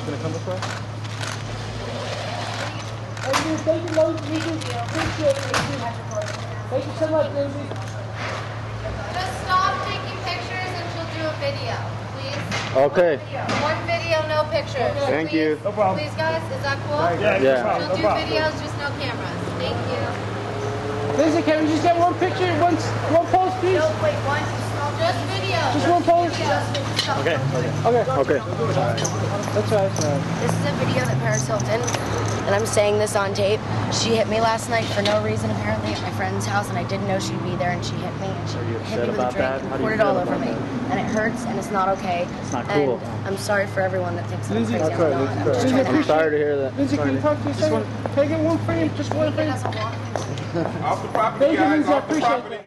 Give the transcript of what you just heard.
gonna come across? Thank you, appreciate it. Thank you so much, Lindsay. Just stop taking pictures and she'll do a video, please. Okay. One video, no pictures. Thank please. you. No problem. Please, guys, is that cool? Yeah. Yeah. No She'll do problem. videos, just no cameras. Thank you. Lindsay, can we just get one picture, one pose, please? No, wait, one. Just video. Just one pose? Okay. Okay. That's right. This is a video that Paris Hilton, and I'm saying this on tape. She hit me last night for no reason, apparently, at my friend's house, and I didn't know she'd be there, and she hit me, and she hit me with a about drink that? and How do you poured it feel all over about me. that? And it hurts, and it's not okay. It's not cool. And I'm sorry for everyone that thinks I'm crazy. That's I'm right, not. that's I'm right. just trying to I'm sorry to hear that. Lindsay, can you talk to your second? Can I get one frame? Just one frame. Doesn't want Off the property, Thank you, guys. Lindsay, I Off the appreciate property. it.